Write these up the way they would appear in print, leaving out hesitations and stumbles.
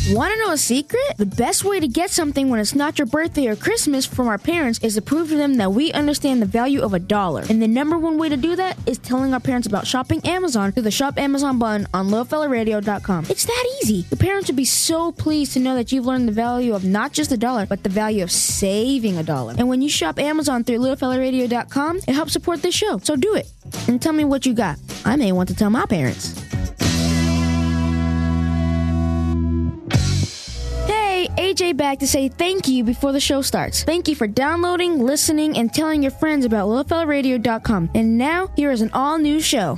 Want to know a secret? The best way to get something when it's not your birthday or Christmas from our parents is to prove to them that we understand the value of $1. And the number one way to do that is telling our parents about shopping Amazon through the Shop Amazon button on LittleFellaRadio.com. It's that easy. Your parents would be so pleased to know that you've learned the value of not just $1, but the value of saving $1. And when you shop Amazon through LittleFellaRadio.com, it helps support this show. So do it. And tell me what you got. I may want to tell my parents. AJ back to say thank you before the show starts. Thank you for downloading, listening, and telling your friends about LittleFellaRadio.com. And now, here is an all-new show.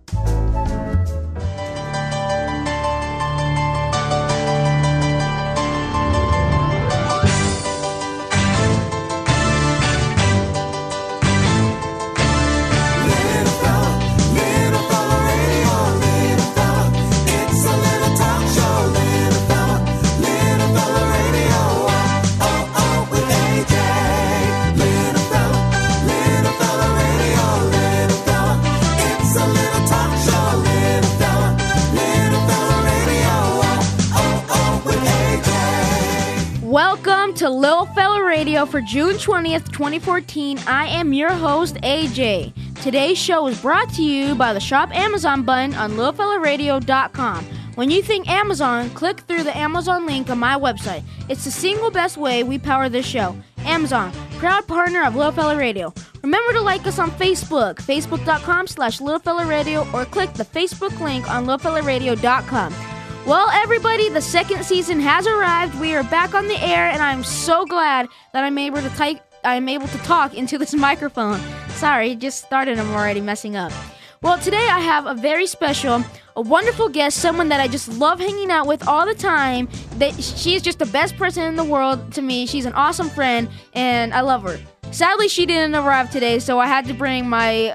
Welcome to Little Fella Radio for June 20th, 2014. I am your host, AJ. Today's show is brought to you by the Shop Amazon button on LittleFellaRadio.com. When you think Amazon, click through the Amazon link on my website. It's the single best way we power this show. Amazon, proud partner of Little Fella Radio. Remember to like us on Facebook, facebook.com/LittleFellaRadio, or click the Facebook link on LittleFellaRadio.com. Well, everybody, the second season has arrived. We are back on the air, and I'm so glad that I'm able to talk into this microphone. Sorry, it just started. I'm already messing up. Well, today I have a very special, a wonderful guest, someone that I just love hanging out with all the time. She's just the best person in the world to me. She's an awesome friend, and I love her. Sadly, she didn't arrive today, so I had to bring my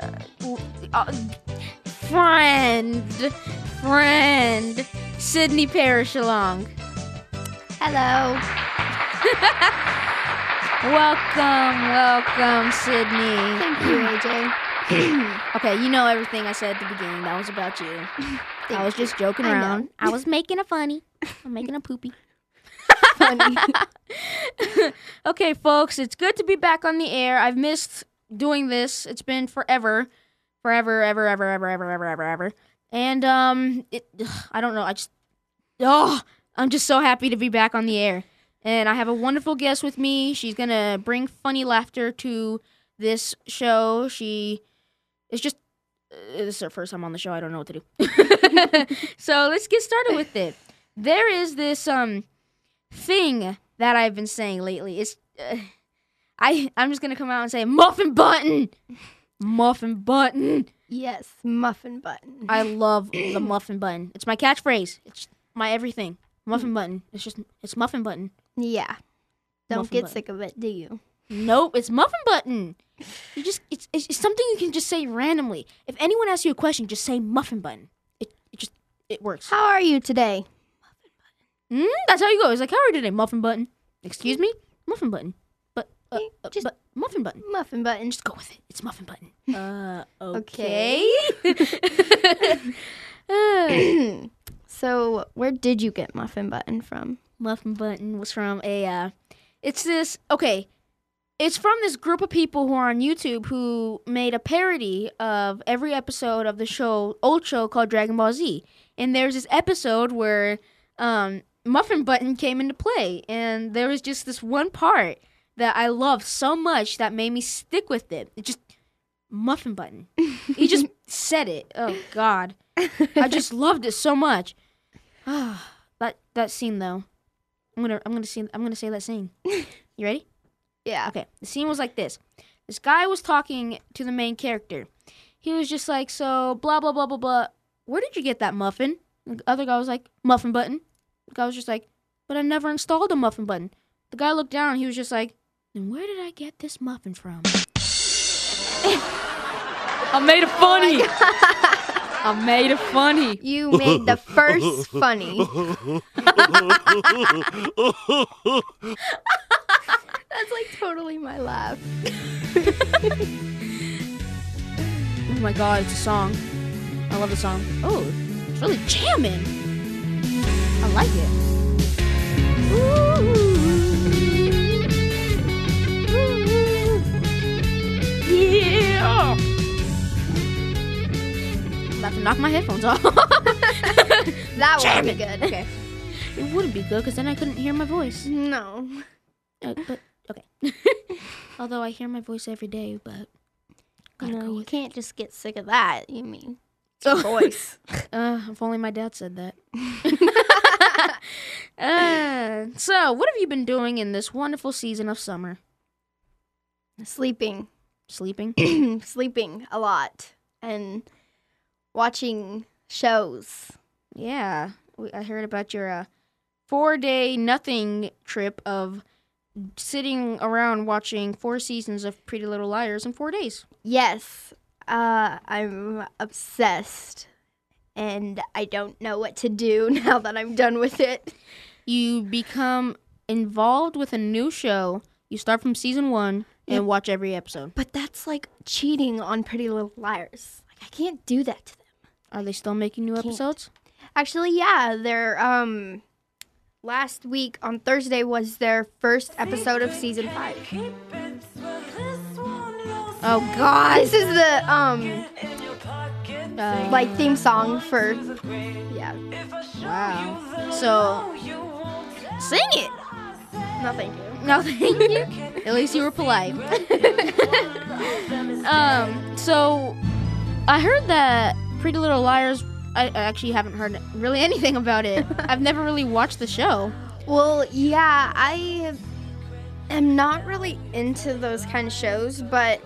friend, Sydney Parrish along. Hello. Welcome, Sydney. Thank you, AJ. Okay, you know everything I said at the beginning. That was about you. I was just joking around. I was making a funny. I'm making a poopy. Funny. Okay, folks, it's good to be back on the air. I've missed doing this. It's been forever. And, I don't know, I'm just so happy to be back on the air. And I have a wonderful guest with me. She's gonna bring funny laughter to this show. She is just, this is her first time on the show. I don't know what to do. So let's get started with it. There is this, thing that I've been saying lately. It's, I'm just gonna come out and say, muffin button! Muffin button! Yes, muffin button. I love the muffin button. It's my catchphrase. It's my everything. Muffin button. It's muffin button. Yeah. Don't Muffin get button. sick of it, do you? Nope, it's muffin button. It's something you can just say randomly. If anyone asks you a question, just say muffin button. It works. How are you today? That's how you go. It's like, how are you today? Muffin button. Excuse me? Muffin button. But muffin button. Muffin button. Just go with it. It's muffin button. Okay. So, where did you get muffin button from? Muffin button was from it's from this group of people who are on YouTube who made a parody of every episode of the old show called Dragon Ball Z. And there's this episode where Muffin Button came into play, and there was just this one part that I loved so much that made me stick with it. It just, Muffin Button. He just said it. Oh God, I just loved it so much. That scene though, I'm gonna say that scene. You ready? Yeah. Okay. The scene was like this. This guy was talking to the main character. He was just like, so blah blah blah blah blah. Where did you get that muffin? The other guy was like, muffin button. The guy was just like, but I never installed a muffin button. The guy looked down and he was just like, then where did I get this muffin from? I made it funny. I made it funny. You made the first funny. That's like totally my laugh. Oh my God, it's a song. I love the song. Oh, it's really jamming. I like it. to knock my headphones off. That would be good. Okay. It wouldn't be good because then I couldn't hear my voice. No. But okay. Although I hear my voice every day, but gotta go You with can't just get sick of that. You mean your voice? if only my dad said that. So, what have you been doing in this wonderful season of summer? Sleeping. Sleeping? Sleeping a lot. And watching shows. Yeah. I heard about your 4-day nothing trip of sitting around watching 4 seasons of Pretty Little Liars in 4 days. Yes. I'm obsessed. And I don't know what to do now that I'm done with it. You become involved with a new show. You start from season 1 and watch every episode. But that's like cheating on Pretty Little Liars. Like, I can't do that to them. Are they still making new episodes? Actually, yeah. They're, last week on Thursday was their first episode of season 5. Oh, God. This is the, like, theme song for, yeah. Wow. So, sing it. No, thank you. No, thank you. At least you were polite. So, I heard that Pretty Little Liars, I actually haven't heard really anything about it. I've never really watched the show. Well, yeah, I am not really into those kind of shows, but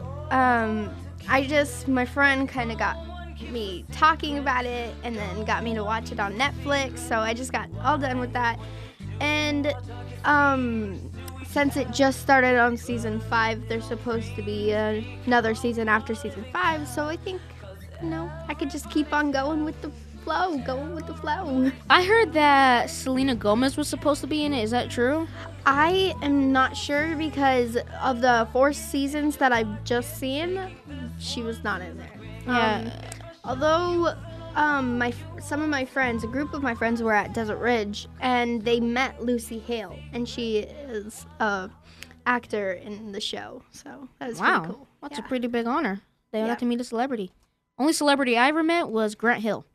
my friend kind of got me talking about it and then got me to watch it on Netflix, so I just got all done with that. And since it just started on season 5, there's supposed to be another season after season 5, so I think, I could just keep on going with the flow. I heard that Selena Gomez was supposed to be in it. Is that true? I am not sure because of the 4 seasons that I've just seen, she was not in there. Yeah. Although some of my friends, a group of my friends were at Desert Ridge, and they met Lucy Hale, and she is a actor in the show. So that was pretty cool. That's a pretty big honor. They got to meet a celebrity. Only celebrity I ever met was Grant Hill.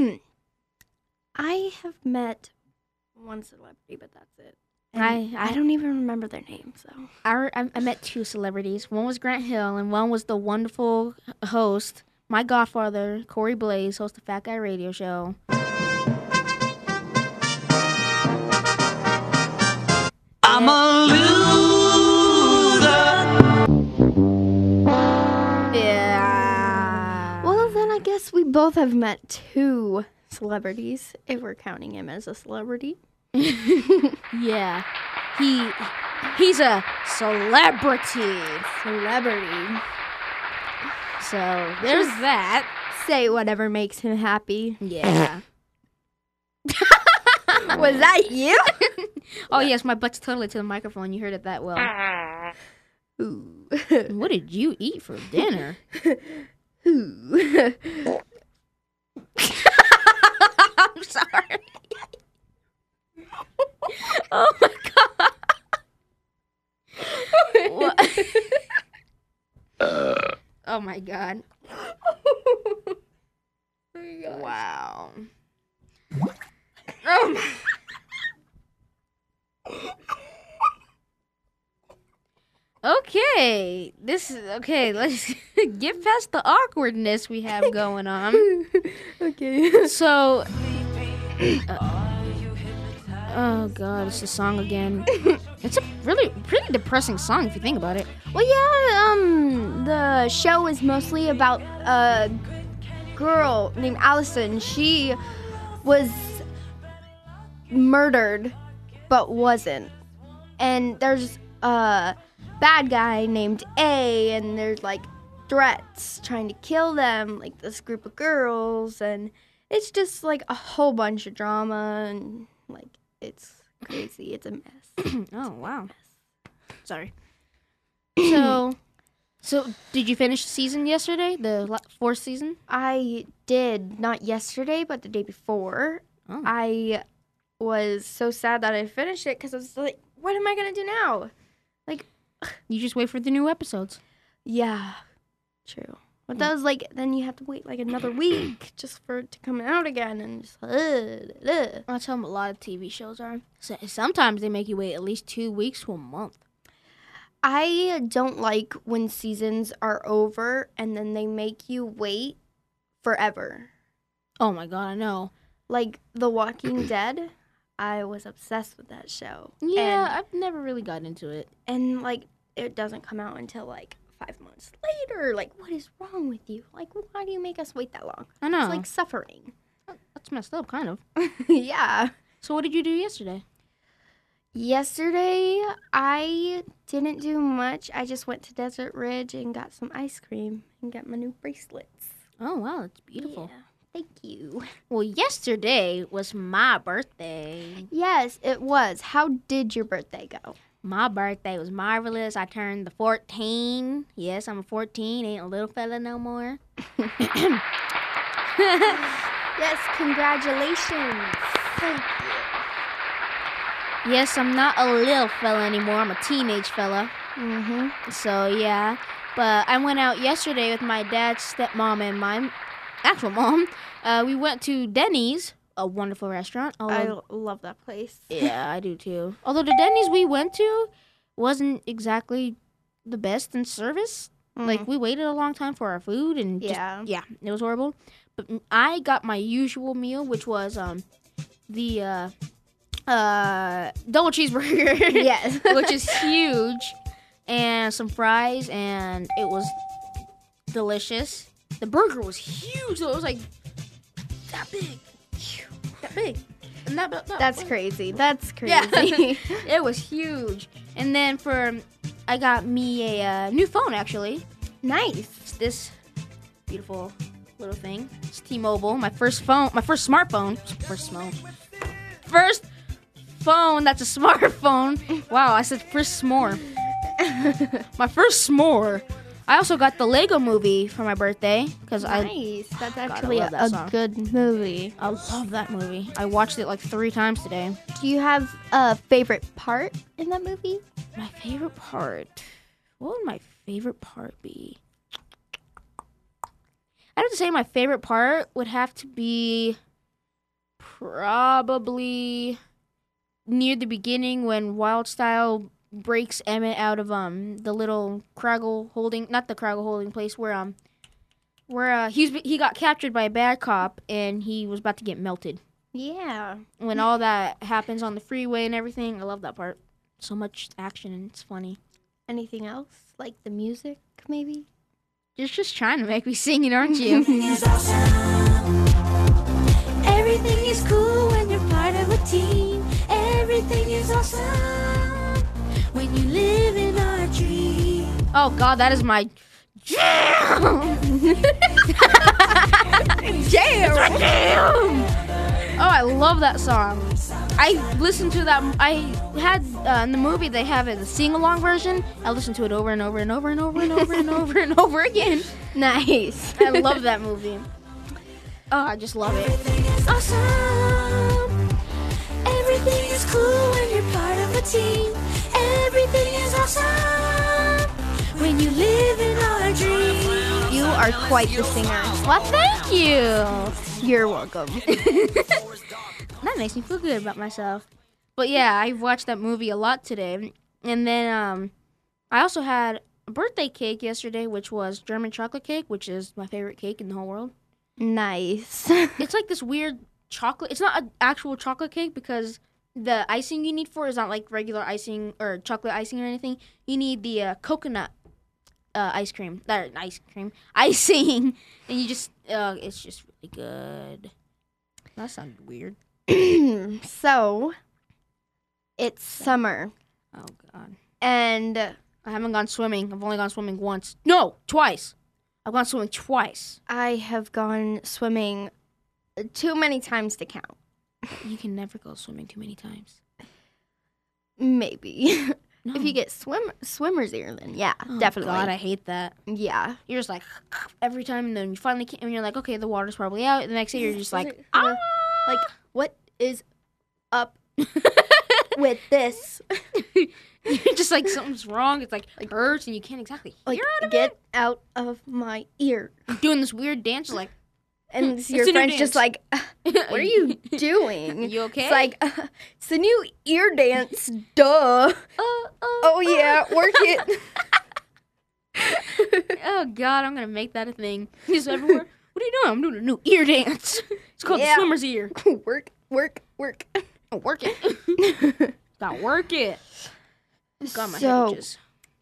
I have met one celebrity, but that's it. And I don't even remember their name. So I met 2 celebrities. One was Grant Hill, and one was the wonderful host, my godfather, Corey Blaze, host of Fat Guy Radio Show. I'm a loser. Yeah. Well, then I guess we both have met 2 celebrities, if we're counting him as a celebrity. Yeah. He's a celebrity. So there's that. Say whatever makes him happy. Yeah. Was that you? Oh, yes, my butt's totally to the microphone. You heard it that well. Ooh. What did you eat for dinner? Ooh. I'm sorry. Oh, my God. What? Oh, my God. Wow. Oh, my. Okay, let's get past the awkwardness we have going on. Okay. So, oh God, it's the song again. It's a really pretty depressing song if you think about it. Well, yeah, the show is mostly about a girl named Allison. She was murdered, but wasn't. And there's a bad guy named A, and there's like threats trying to kill them, like this group of girls, and it's just like a whole bunch of drama, and like it's crazy. It's a mess. Oh wow. Sorry. So did you finish the season yesterday? The 4th season? I did, not yesterday, but the day before. Oh. I was so sad that I finished it because I was like, what am I going to do now? Like, You just wait for the new episodes. yeah, true. But that was like, then you have to wait like another week just for it to come out again, and just That's how a lot of TV shows are. Sometimes they make you wait at least 2 weeks to a month. I don't like when seasons are over and then they make you wait forever. Oh my god, I know. Like The Walking Dead, I was obsessed with that show. Yeah, I've never really gotten into it. And like it doesn't come out until like 5 months later. Like, what is wrong with you? Like, why do you make us wait that long? I know. It's like suffering. That's messed up, kind of. Yeah. So what did you do yesterday? Yesterday, I didn't do much. I just went to Desert Ridge and got some ice cream and got my new bracelets. Oh, wow, that's beautiful. Yeah, thank you. Well, yesterday was my birthday. Yes, it was. How did your birthday go? My birthday was marvelous. I turned 14. Yes, I'm 14. Ain't a little fella no more. Yes, congratulations. Thank you. Yes, I'm not a little fella anymore. I'm a teenage fella. Mm-hmm. So, yeah. But I went out yesterday with my dad's stepmom and my actual mom. We went to Denny's, a wonderful restaurant. I love that place. Yeah, I do too. Although the Denny's we went to wasn't exactly the best in service. Like, we waited a long time for our food and just, Yeah. it was horrible. But I got my usual meal, which was the double cheeseburger. Yes. Which is huge, and some fries, and it was delicious. The burger was huge, so it was like that big. That big. And That's crazy. That's Yeah. crazy. It was huge. And then I got me a new phone, actually. Nice. It's this beautiful little thing. It's T-Mobile. My first smartphone. First phone that's a smartphone. Wow, I said first s'more. My first s'more. I also got the Lego Movie for my birthday because Nice. That's actually love that a song. good movie. I love that movie. I watched it like 3 times today. Do you have a favorite part in that movie? My favorite part. What would my favorite part be? I'd have to say my favorite part would have to be probably near the beginning when Wildstyle breaks Emmett out of the little Craggle holding, not the Craggle holding place where he got captured by a bad cop and he was about to get melted. Yeah. When all that happens on the freeway and everything, I love that part. So much action and it's funny. Anything else? Like the music, maybe? You're just trying to make me sing it, aren't you? Everything is cool when you're part of a team. Everything is awesome when you live in our dream. Oh God, that is my jam. Jam. Oh, I love that song. I listened to that. I had in the movie they have it the sing-along version. I listened to it over and over and over and over and over and over and over again. Nice. I love that movie. Oh, I just love it. Awesome. Everything is cool when you're part of a team. Everything is awesome when you live in our dream. You are quite the singer. Well, thank you. You're welcome. That makes me feel good about myself. But yeah, I watched that movie a lot today. And then I also had a birthday cake yesterday, which was German chocolate cake, which is my favorite cake in the whole world. Nice. It's like this weird chocolate. It's not an actual chocolate cake because the icing you need for it is not like regular icing or chocolate icing or anything. You need the coconut icing. And you just, it's just really good. That sounded weird. So, it's summer. Oh, God. And I haven't gone swimming. I've only gone swimming once. No, twice. I've gone swimming twice. I have gone swimming too many times to count. You can never go swimming too many times. Maybe. No. If you get swimmer's ear, then yeah, Oh, definitely. God, I hate that. Yeah. You're just like every time, and then you finally and you're like, okay, the water's probably out. And the next day, you're just like, Like, what is up with this? You're just like something's wrong. It's like hurts and you can't exactly Like, hear out of get out of my ear. it. Doing this weird dance like, And It's your a new friend's just dance. like, what are you doing? You okay? It's like, it's the new ear dance. Duh. Oh, yeah, work it. Oh God, I'm gonna make that a thing. Just everywhere. What are you doing? I'm doing a new ear dance. It's called Yeah. the swimmer's ear. Work. Oh, work it. Gotta work it. God, my head itches.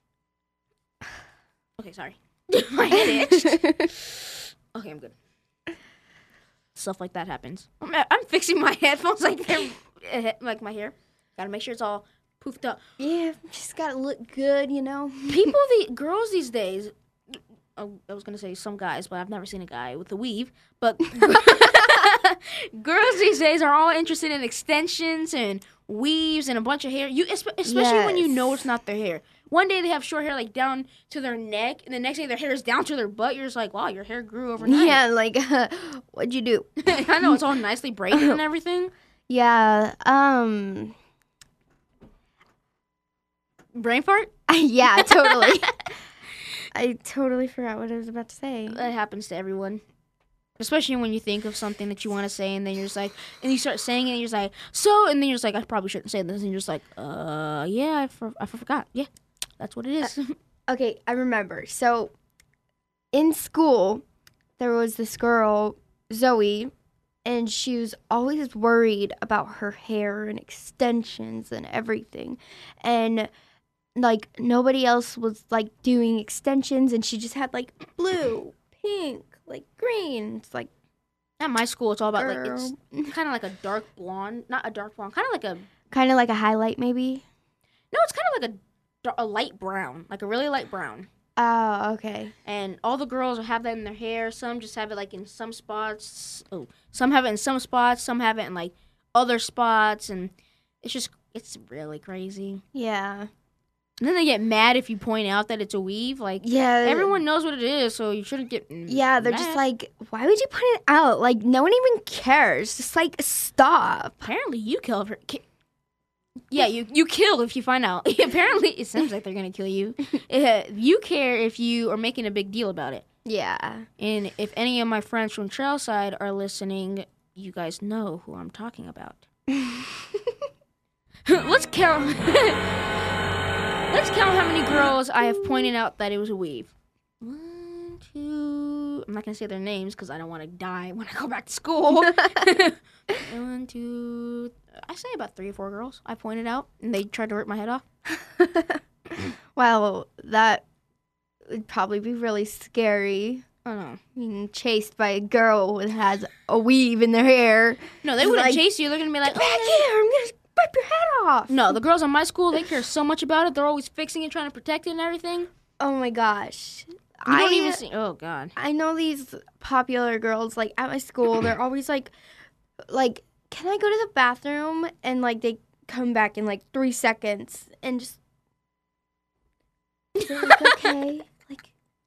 Okay, sorry. My head itched. Okay, I'm good. Stuff like that happens. I'm fixing my headphones like they're like my hair. Gotta make sure it's all poofed up. Yeah, just gotta look good, you know? Girls these days. Oh, I was gonna say some guys, but I've never seen a guy with a weave. But girls these days are all interested in extensions and weaves and a bunch of hair. Especially when you know it's not their hair. One day they have short hair like down to their neck, and the next day their hair is down to their butt. You're just like, wow, your hair grew overnight. Yeah, like, what'd you do? I know, it's all nicely braided and everything. Yeah, Brain fart? yeah, totally. I totally forgot what I was about to say. That happens to everyone. Especially when you think of something that you want to say, and then you're just like, and you start saying it, and you're just like, so, and then you're just like, I probably shouldn't say this, and you're just like, yeah, I forgot. Yeah, that's what it is. Okay, I remember. So, in school, there was this girl, Zoe, and she was always worried about her hair and extensions and everything. And, like, nobody else was, like, doing extensions, and she just had, like, blue, pink, like, green. It's like, At my school, it's all about, like, girl. it's kind of like a dark blonde. Not a dark blonde, kind of like a, Kind of like a highlight, maybe? no, it's kind of like a light brown, like a really light brown. Oh, okay. And all the girls have that in their hair. Some just have it like in some spots. Oh, some have it in some spots. Some have it in like other spots, and it's really crazy. Yeah. And then they get mad if you point out that it's a weave. Like Yeah. everyone knows what it is, so you shouldn't get. Yeah, they're just mad. like, why would you put it out? Like, no one even cares. Just like, stop. Apparently, you kill her. Yeah, you kill if you find out. Apparently, it seems like they're gonna kill you. You care if you are making a big deal about it. Yeah. And if any of my friends from Trailside are listening, you guys know who I'm talking about. Let's count. Let's count how many girls I have pointed out that it was a weave. 1, 2. I'm not gonna say their names because I don't want to die when I go back to school. 1, 2. I say about 3 or 4 girls I pointed out, and they tried to rip my head off. Well, that would probably be really scary. I don't know. Being chased by a girl that has a weave in their hair. No, they It's wouldn't like, chase you. They're gonna be like, Back here, I'm gonna rip your head off. No, the girls on my school, they care so much about it. They're always fixing it, trying to protect it and everything. Oh my gosh. You don't even see. Oh God. I know these popular girls, like, at my school, they're always like, can I go to the bathroom? And, like, they come back in, like, 3 seconds and just, is it, like, okay? Like,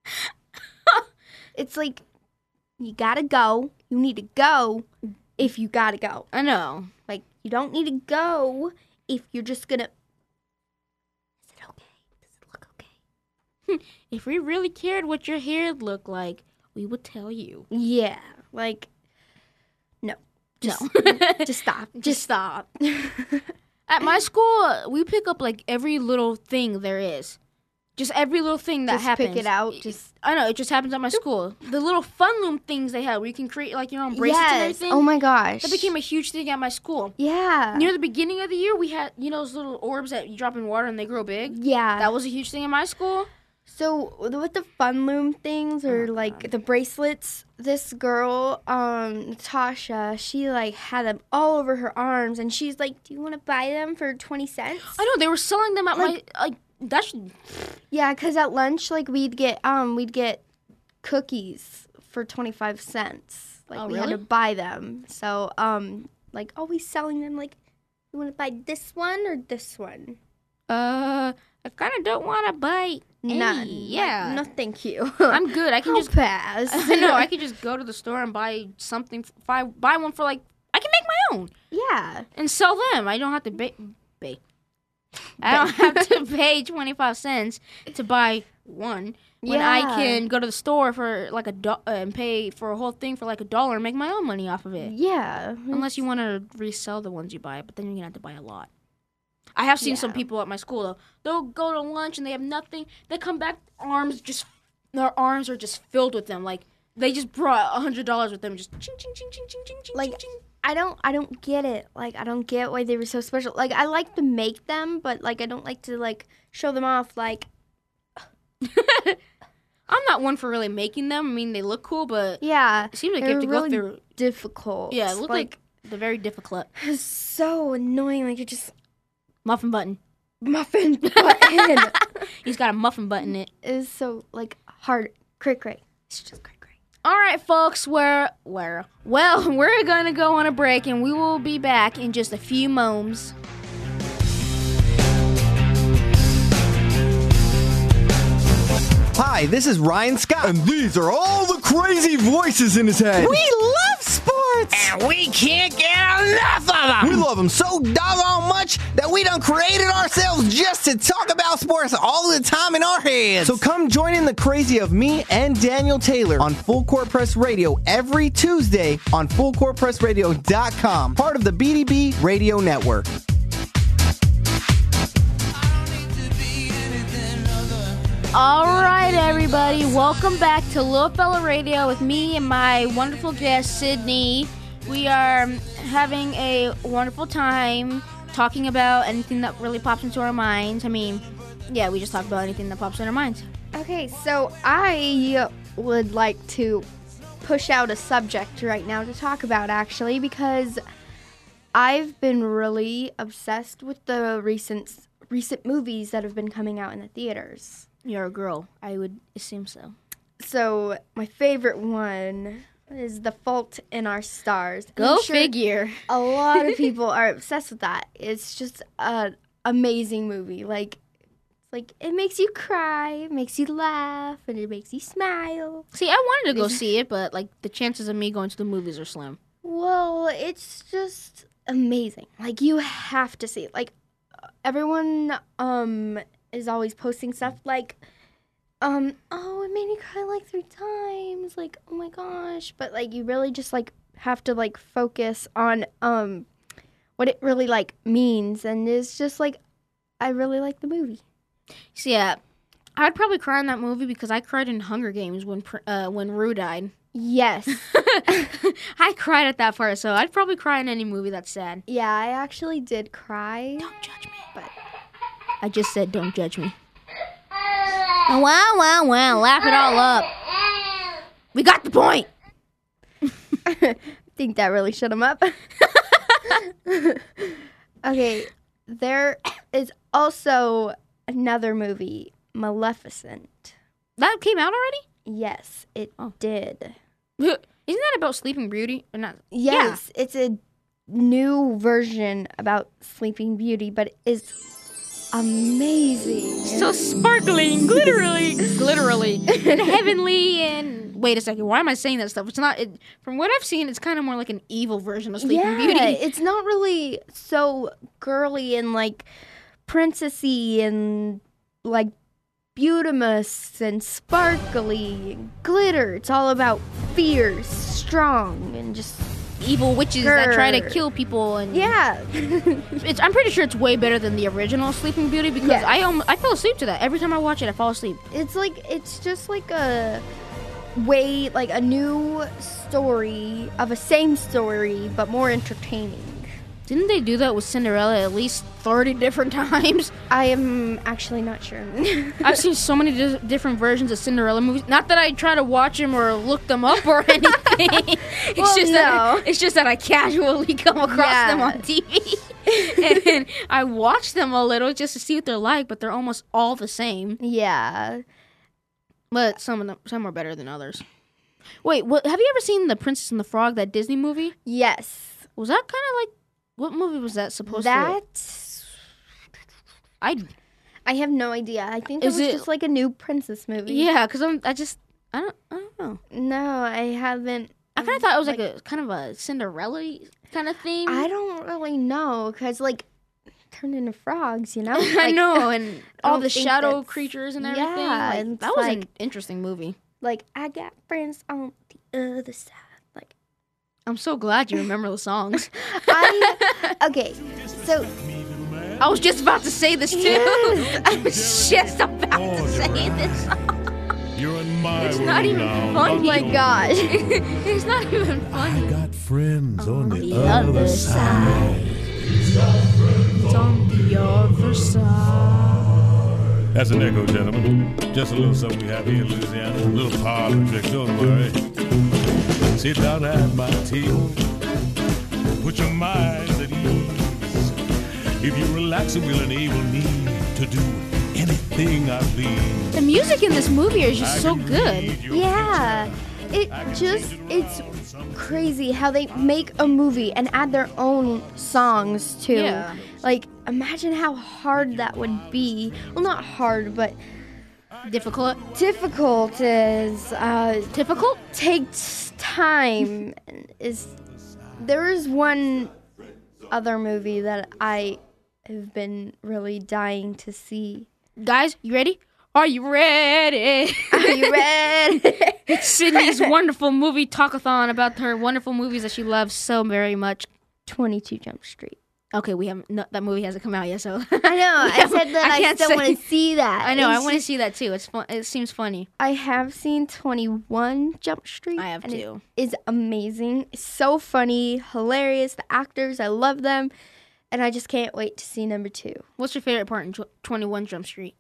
it's like, you gotta go. You need to go if you gotta go. I know. Like, you don't need to go if you're just gonna, is it okay? Does it look okay? If we really cared what your hair looked like, we would tell you. Yeah, like, no. Just, No. just stop. Just stop. At my school, we pick up like every little thing there is. Just every little thing that Just happens. pick it out. Just I know, it just happens at my school. The little fun loom things they had where you can create like your own bracelets and everything. Oh my gosh. That became a huge thing at my school. Yeah. Near the beginning of the year, we had, those little orbs that you drop in water and they grow big. Yeah. That was a huge thing in my school. So with the fun loom things or like God. the bracelets, this girl, Natasha, she like had them all over her arms, and she's like, "Do you want to buy them for 20 cents?" I know, they were selling them at that's Yeah, cause at lunch like we'd get cookies for 25 cents. Like Oh, we had really? to buy them. So like always selling them like, "You want to buy this one or this one?" I kind of don't want to buy any. None. Yeah. Like, no, thank you. I'm good. I can I'll just pass. I know. I could just go to the store and buy something. Buy one for like I can make my own Yeah. and sell them. I don't have to I don't have to pay 25 cents to buy one when I Yeah. can go to the store for like and pay for a whole thing for like $1 and make my own money off of it. Yeah. Unless you want to resell the ones you buy, but then you're gonna have to buy a lot. I have seen some Yeah. people at my school though. They'll go to lunch and they have nothing. They come back, their arms are just filled with them. Like they just brought $100 with them. Just ching ching ching ching ching ching ching Like, ching ching. I don't get it. Like, I don't get why they were so special. Like, I like to make them, but like I don't like to like show them off. Like, I'm not one for really making them. I mean, they look cool, but yeah, it seems like you have to really go through. difficult. Yeah, it looked like they're very difficult. it's so annoying. Like, you're just Muffin button. muffin button. He's got a muffin button in it. It's so like hard. Cray. It's just cray. All right, folks, well, we're going to go on a break, and we will be back in just a few moments. Hi, this is Ryan Scott. And these are all the crazy voices in his head. We love sports! And we can't get enough of them. We love them so doggone much that we done created ourselves just to talk about sports all the time in our heads. So come join in the crazy of me and Daniel Taylor on Full Court Press Radio every Tuesday on FullCourtPressRadio.com, part of the BDB Radio Network. All right, everybody, welcome back to Little Fella Radio with me and my wonderful guest, Sydney. We are having a wonderful time talking about anything that really pops into our minds. I mean, yeah, we just talk about anything that pops in our minds. Okay, so I would like to push out a subject right now to talk about, actually, because I've been really obsessed with the recent movies that have been coming out in the theaters. You're a girl. I would assume so. So my favorite one is The Fault in Our Stars. And Go I'm sure figure. A lot of people are obsessed with that. It's just an amazing movie. Like it makes you cry, it makes you laugh, and it makes you smile. See, I wanted to go see it, but like the chances of me going to the movies are slim. Well, it's just amazing. Like, you have to see it. Like, everyone is always posting stuff like, oh, it made me cry like 3 times. Like, oh my gosh. But like, you really just like have to like focus on what it really like means, and it's just like, I really like the movie. So yeah, I'd probably cry in that movie because I cried in Hunger Games when Rue died. Yes. I cried at that part, so I'd probably cry in any movie that's sad. Yeah, I actually did cry. Don't judge me. But I just said don't judge me. Wow, laugh it all up. We got the point. I think that really shut him up. Okay, there is also another movie, Maleficent. That came out already? Yes, it did. Isn't that about Sleeping Beauty? Or not? Yes, it's a new version about Sleeping Beauty, but it's amazing. So sparkling, glitterly, and heavenly, and wait a second, why am I saying that stuff? It's not. From what I've seen, it's kind of more like an evil version of Sleeping Beauty. It's not really so girly and like princessy and like beautimous and sparkly and glitter. It's all about fierce, strong, and just Evil witches that try to kill people, and yeah. I'm pretty sure it's way better than the original Sleeping Beauty because Yes. I fell asleep to that every time I watch it. I fall asleep. It's just like a way, like a new story of a same story, but more entertaining. Didn't they do that with Cinderella at least 30 different times? I am actually not sure. I've seen so many different versions of Cinderella movies. Not that I try to watch them or look them up or anything. It's just that I casually come across them on TV. And I watch them a little just to see what they're like, but they're almost all the same. Yeah. But some are better than others. Wait, have you ever seen The Princess and the Frog, that Disney movie? Yes. Was that kind of like, what movie was that supposed to? I have no idea. I think it Is was it- just like a new princess movie. Yeah, because I don't know. No, I haven't. I kind of thought it was like a kind of a Cinderella kind of theme. I don't really know, because like turn into frogs, you know? I Like, know, and I all don't the think shadow that's- creatures and everything. Yeah, Like, and that it's was like- an interesting movie. Like, I got friends on the other side. Like, I'm so glad you remember the songs. okay, so I was just about to say this too. Yes. I was just about to say this. You're in my It's world not even now. funny. oh my gosh. It's not even funny. I got friends on the other other side. It's on the other side. That's an echo, gentlemen. Just a little something we have here in Louisiana. A little parlor trick, don't worry. Sit down at my table. Put your minds at ease. If you relax, it will enable me to do anything I please. The music in this movie is just so good. Yeah, it's crazy how they make a movie and add their own songs too. Yeah. Like, imagine how hard that would be. Well, not hard, but Difficult. difficult is Difficult? takes time. There is one other movie that I have been really dying to see. Guys, you ready? Are you ready? Are you ready? It's Sydney's wonderful movie talkathon about her wonderful movies that she loves so very much. 22 Jump Street. Okay, we haven't. No, that movie hasn't come out yet, so I know. I said that I can't still say- want to see that. I know. I It's want to just- see that too. It's fun. It seems funny. I have seen 21 Jump Street. I have and too. It is amazing. It's so funny, hilarious. The actors, I love them. And I just can't wait to see number 2. What's your favorite part in 21 Jump Street?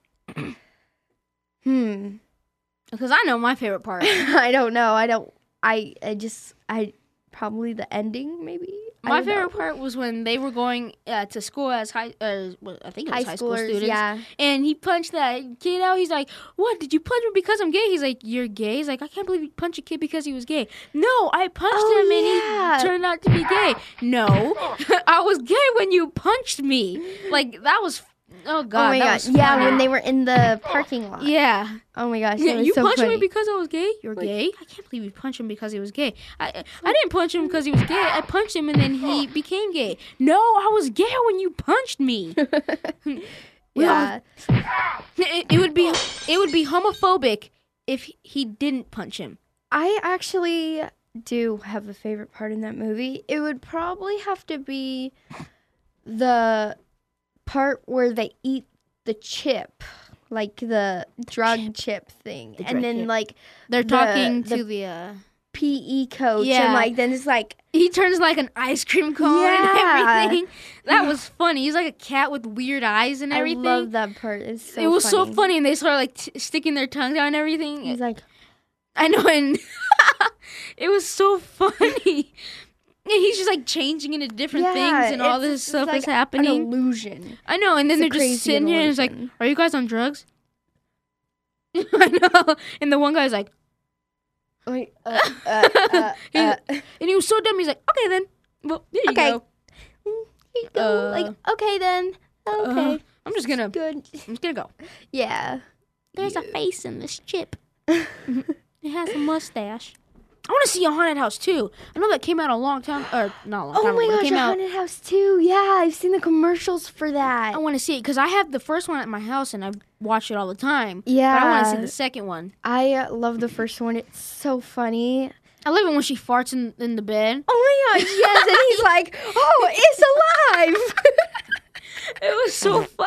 Because I know my favorite part. I don't know. I probably the ending, maybe. I My don't know. favorite part was when they were going to school as I think it was high school schoolers, students. yeah. And he punched that kid out. He's like, "What? Did you punch me because I'm gay?" He's like, "You're gay." He's like, "I can't believe you punched a kid because he was gay." No, I punched him yeah. and he turned out to be gay. No, I was gay when you punched me. Like that was. Oh God. Oh my that gosh. was Yeah, funny. when they were in the parking lot. Yeah. Oh my gosh. Yeah, That was you so punched funny. me because I was gay? You're gay? I can't believe you punched him because he was gay. I didn't punch him because he was gay. I punched him and then he became gay. No, I was gay when you punched me. Yeah. It would be homophobic if he didn't punch him. I actually do have a favorite part in that movie. It would probably have to be the part where they eat the chip, like the drug chip thing, drug and then chip. like They're the- talking the to the PE coach, Yeah. and like then it's like he turns like an ice cream cone Yeah. and everything. That was funny. He's like a cat with weird eyes and everything. I love that part. It's so it was so funny. funny, and they started like sticking their tongues out and everything. He's like, I know, and it was so funny. And he's just like changing into different things, and all this it's stuff like is happening. An illusion. I know, and then It's a they're crazy just sitting here, and it's like, illusion. "Are you guys on drugs?" I know, and the one guy's like, Like, and he was so dumb. He's like, "Okay, then, well, there you Okay. go." Here you go. Like, okay then. Okay. I'm just gonna Good. go. Yeah. There's a face in this chip. It has a mustache. I want to see a haunted house too. I know that came out a long time, or not a long Oh time my ago. It gosh, came a out. haunted house too. Yeah, I've seen the commercials for that. I want to see it because I have the first one at my house and I've watched it all the time. Yeah. But I want to see the second one. I love the first one. It's so funny. I love it when she farts in the bed. Oh my gosh, yes. And he's like, oh, it's alive. It was so fun.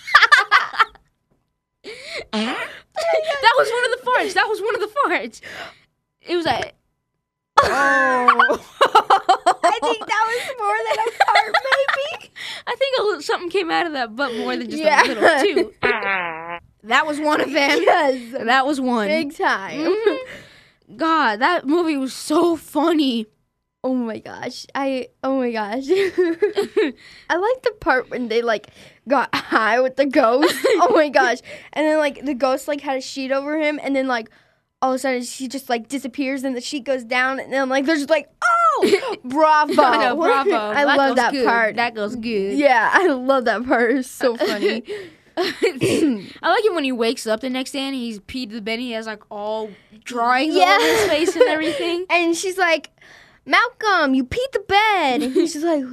That was one of the farts. That was one of the farts. It was like, Oh. I think that was more than a part, maybe. I think something came out of that butt more than just Yeah. a little too. That was one of them. Yes. That was one. Big time. Mhm. God, that movie was so funny. Oh my gosh. Oh my gosh. I like the part when they like got high with the ghost. Oh my gosh. And then like the ghost like had a sheet over him and then like all of a sudden she just like disappears and the sheet goes down and then like they're just like, oh, bravo. I know, bravo. I That love goes that good. part. That goes good. Yeah, I love that part. It's so funny. I like it when he wakes up the next day and he's peed the bed and he has like all drawings Yeah. all over his face and everything. And she's like, Malcolm, you peed the bed. And he's just like, what?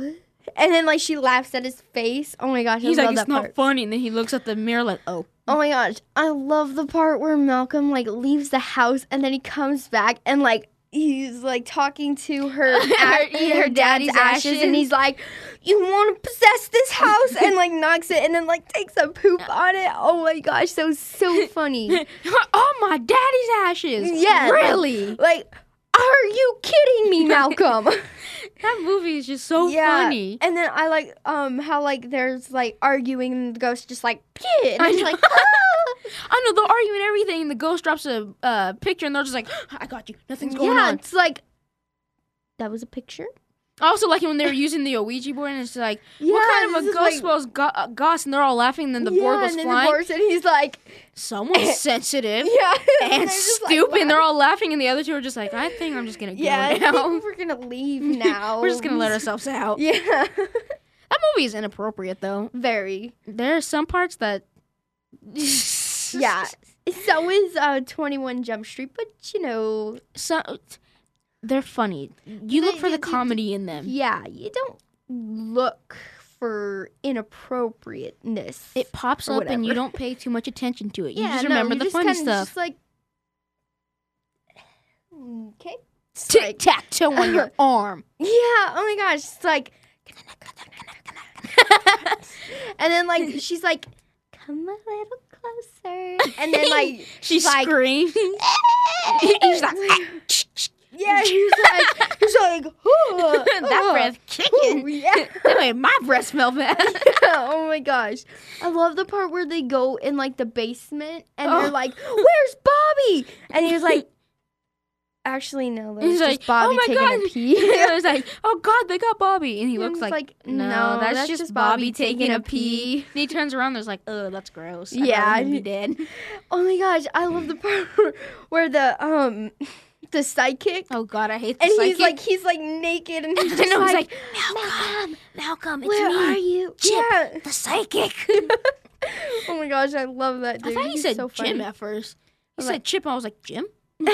And then like she laughs at his face. Oh my gosh, He's I like, love it's that not part. funny. And then he looks at the mirror like, oh. Oh my gosh, I love the part where Malcolm like leaves the house and then he comes back and like he's like talking to her her dad's ashes and he's like, you want to possess this house, and like knocks it and then like takes a poop on it. Oh my gosh, that was so funny. Oh, my daddy's ashes. Yeah, Really? Like, are you kidding me, Malcolm? That movie is just so funny. And then I like how like there's like arguing and the ghost just like and I it's know. like I know, they're arguing everything, and the ghost drops a picture, and they're just like, I got you. Nothing's going on. it's like that was a picture. I also like it when they were using the Ouija board, and it's like, Yeah, what kind of this a is ghost like- spells ghost? And they're all laughing, and then the board goes and then flying. The board, and he's like, Someone's sensitive yeah, and they're just, like, stupid, and they're laughing. all laughing, and the other two are just like, I think I'm just going to go Yeah, I now. think we're gonna leave now. We're just going to let ourselves out. Yeah, That movie is inappropriate, though. very. There are some parts that... Yeah. So is 21 Jump Street, but you know, So, they're funny. You look They- for the they- comedy in them. yeah, you don't look for inappropriateness. It pops or up and you whatever. don't pay too much attention to it. You yeah, just no, remember you the just funny kinda stuff. Just like, okay. It's Tic like- tac toe on your arm. Yeah. Oh my gosh. It's like, and then like she's like, come a little closer, and then like She like, screams. He's like, yeah, he's like, "Ooh, that breath kicking. ooh, yeah. That made my breath smell bad. Oh my gosh. I love the part where they go in like the basement and Oh. they're like, where's Bobby? And he was like, actually, no, that was He's just like, Bobby oh my taking God. a pee. I was like, oh God, they got Bobby. And he And looks he's like, like, no, no, that's just Bobby taking a pee. And he turns around and is like, oh, that's gross. I'd Yeah. rather him be dead. Oh my gosh, I love the part where the sidekick, Oh God, I hate the and psychic. he's like naked and he's I just know, he's like, Malcolm, it's where me, are you? Chip, Yeah. the psychic. Oh my gosh, I love that dude. I thought he He's said so Jim funny. at first. He I was said like- Chip, and I was like, Jim?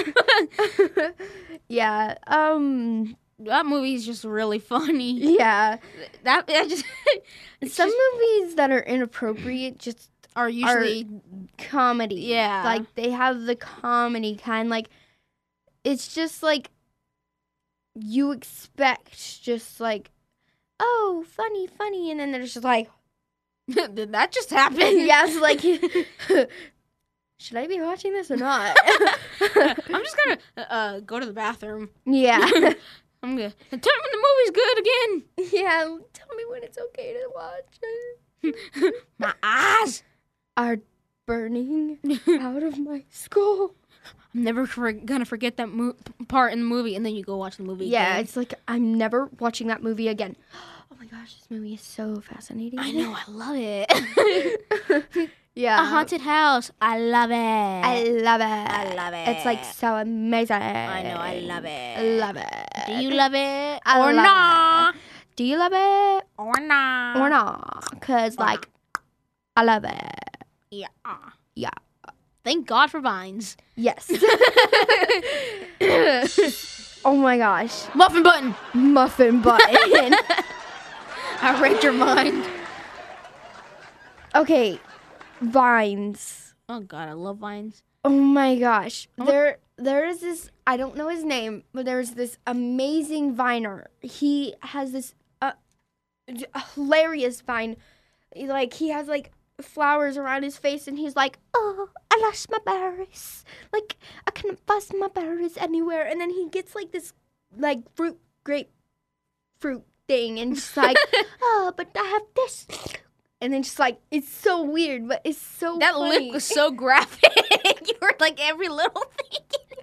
Yeah. That movie's just really funny. Yeah. That I just Some movies that are inappropriate just are usually comedy. Yeah. Like they have the comedy kind. Like it's just like you expect just like, oh, funny, and then there's just like, did that just happen? yeah, it's like, should I be watching this or not? I'm just gonna go to the bathroom. Yeah. I'm gonna tell me when the movie's good again. Yeah, tell me when it's okay to watch it. My eyes Are burning out of my skull. I'm never gonna forget that part in the movie, and then you go watch the movie. Yeah, again. it's like I'm never watching that movie again. Oh my gosh, this movie is so fascinating. I know, I love it. Yeah. A haunted house, I love it. I love it. I love it. It's like so amazing. I know, I love it. I love it. Do you love it I or love not? Do you love it Or not? or not? Cause Or like, I love it. Yeah. Yeah. Thank God for Vines. Yes. Oh my gosh, Muffin button. muffin button. I read your mind. Okay, Vines. Oh God, I love Vines. Oh my gosh. Oh. There is this, I don't know his name, but there's this amazing viner. He has this hilarious vine. Like he has like flowers around his face and he's like, "Oh, I lost my berries. Like I couldn't find my berries anywhere." And then he gets like this like grapefruit thing and just like, "Oh, but I have this." And then just like, it's so weird, but it's so That funny. lip was so graphic. You were like every little thing.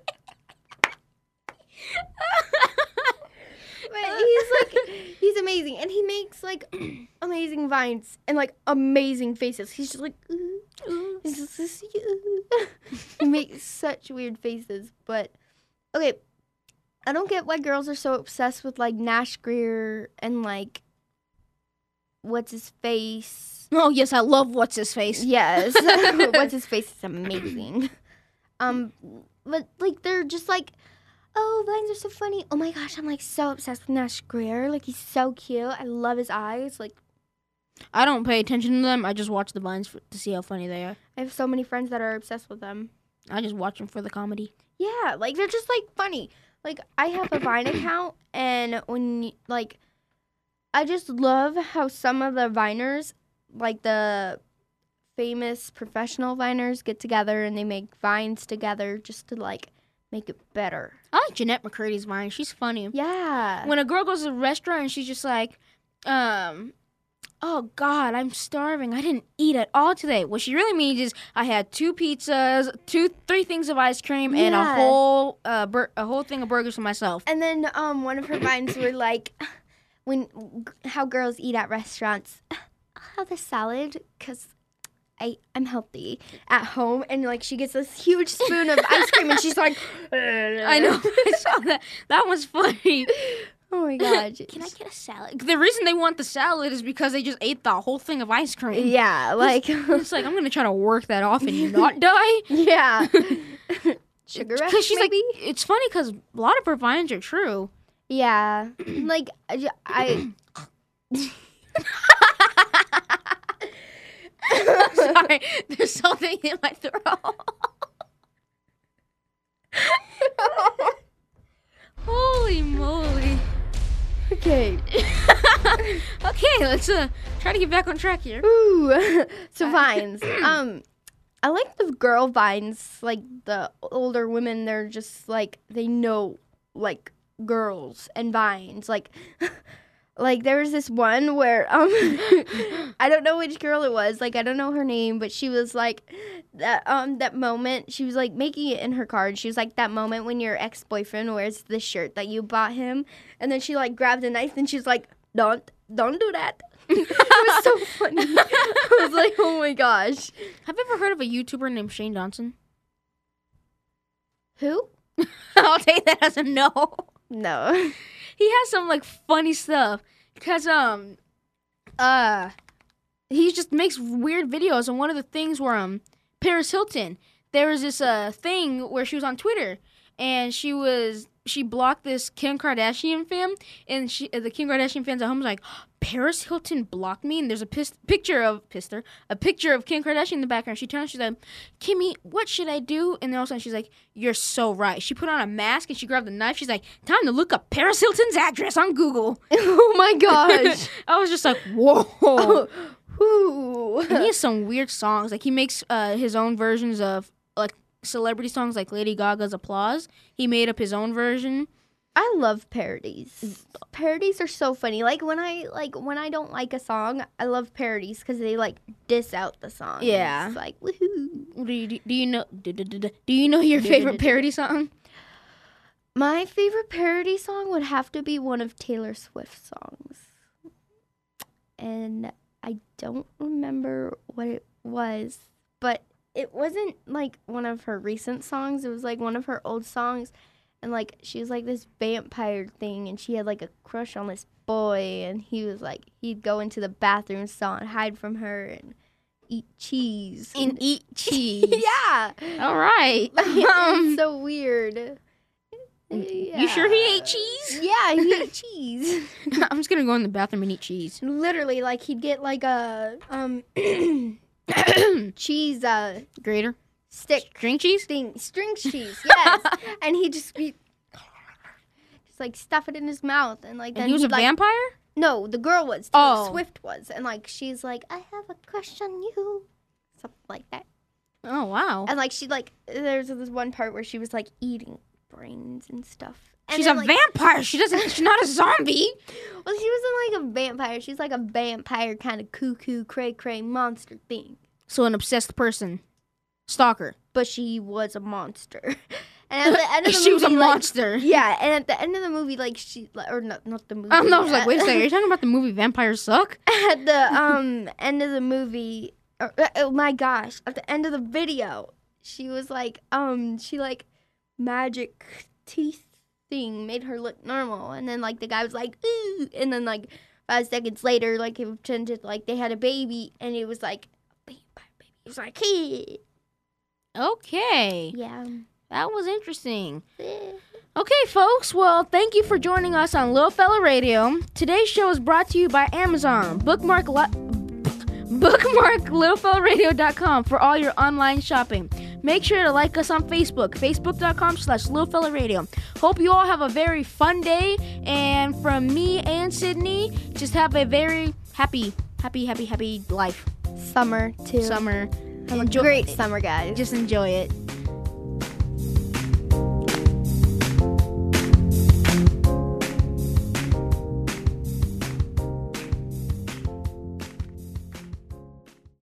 But he's amazing, and he makes like amazing vines and like amazing faces. He's just like, ooh, ooh. He's just this, ooh. He makes such weird faces. But okay, I don't get why girls are so obsessed with like Nash Greer and like what's his face. Oh yes, I love what's his face. Yes, what's his face is amazing. But like they're just like Oh, Vines are so funny. Oh my gosh, I'm like so obsessed with Nash Greer. Like he's so cute. I love his eyes. Like I don't pay attention to them. I just watch the Vines to see how funny they are. I have so many friends that are obsessed with them. I just watch them for the comedy. Yeah, like they're just like funny. Like I have a Vine account, and when like I just love how some of the Viners, like the famous professional Viners, get together and they make Vines together just to like make it better. I like Jeanette McCurdy's Vine. She's funny. Yeah. When a girl goes to a restaurant and she's just like, oh God, I'm starving. I didn't eat at all today. What she really means is I had 2 pizzas, 3 things of ice cream, and a whole thing of burgers for myself. And then one of her Vines were like, how girls eat at restaurants. I'll have a salad because I'm healthy at home. And like she gets this huge spoon of ice cream and she's like, I know. I saw that. That was funny. oh my God. Can I get a salad? The reason they want the salad is because they just ate the whole thing of ice cream. Yeah, like It's like, I'm going to try to work that off and not die. yeah. Sugar rush, Because she's maybe? like, it's funny because a lot of her Vines are true. Yeah. Like I Sorry, there's something in my throat. Holy moly. Okay. Okay, let's try to get back on track here. Ooh. So Vines. I like the girl Vines, like the older women, they're just like they know like girls and Vines. Like there was this one where I don't know which girl it was. Like I don't know her name, but she was like that moment. She was like making it in her card. She was like that moment when your ex-boyfriend wears the shirt that you bought him, and then she like grabbed a knife and she's like, don't do that. It was so funny. I was like, oh my gosh. Have you ever heard of a YouTuber named Shane Dawson? Who? I'll take that as a no. No. He has some like funny stuff because he just makes weird videos. And one of the things where Paris Hilton, there was this thing where she was on Twitter and she blocked this Kim Kardashian fan, and the Kim Kardashian fans at home was like, Paris Hilton blocked me, and there's a picture of Kim Kardashian in the background. She turns, she's like, Kimmy, what should I do? And then all of a sudden she's like, you're so right. She put on a mask and she grabbed the knife. She's like, time to look up Paris Hilton's address on Google. Oh my gosh. I was just like, whoa. Ooh. And he has some weird songs. Like he makes his own versions of like celebrity songs, like Lady Gaga's Applause. He made up his own version. I love parodies. Parodies are so funny. Like when I don't like a song, I love parodies because they like diss out the song. Yeah. It's like woohoo. Do you know your favorite parody song? My favorite parody song would have to be one of Taylor Swift's songs. And I don't remember what it was, but it wasn't like one of her recent songs. It was like one of her old songs. And like she was like this vampire thing, and she had like a crush on this boy, and he was like he'd go into the bathroom stall and hide from her and eat cheese. Yeah. All right. It's so weird. Yeah. You sure he ate cheese? Yeah, he ate cheese. I'm just gonna go in the bathroom and eat cheese. Literally, like he'd get like a cheese Grater? stick String cheese? string cheese, yes. And he'd just be just like stuff it in his mouth, and like then And he was a he'd, like, vampire? No, the girl was. Taylor Swift was, and like she's like, I have a crush on you, something like that. Oh wow. And like she like there's this one part where she was like eating brains and stuff. And She's then, a like, vampire. She's not a zombie. Well, she wasn't like a vampire. She's like a vampire kind of cuckoo, cray monster thing. So an obsessed person. Stalker. But she was a monster. And at the end of the She movie, was a like, monster. Yeah, and at the end of the movie, like she, or not the movie. I don't know. I was like, wait a second. Are you talking about the movie Vampires Suck? At the end of the movie, oh my gosh, at the end of the video, she was like, she like magic teeth thing made her look normal, and then like the guy was like, ooh, and then like 5 seconds later, like it pretended like they had a baby, and it was like a vampire baby. It was like, hey. Okay. Yeah. That was interesting. Okay, folks. Well, thank you for joining us on Little Fella Radio. Today's show is brought to you by Amazon. Bookmark littlefellaradio.com for all your online shopping. Make sure to like us on Facebook, facebook.com/littlefellaradio. Hope you all have a very fun day. And from me and Sydney, just have a very happy life. Summer, too. Summer. Have a great summer, guys. Just enjoy it.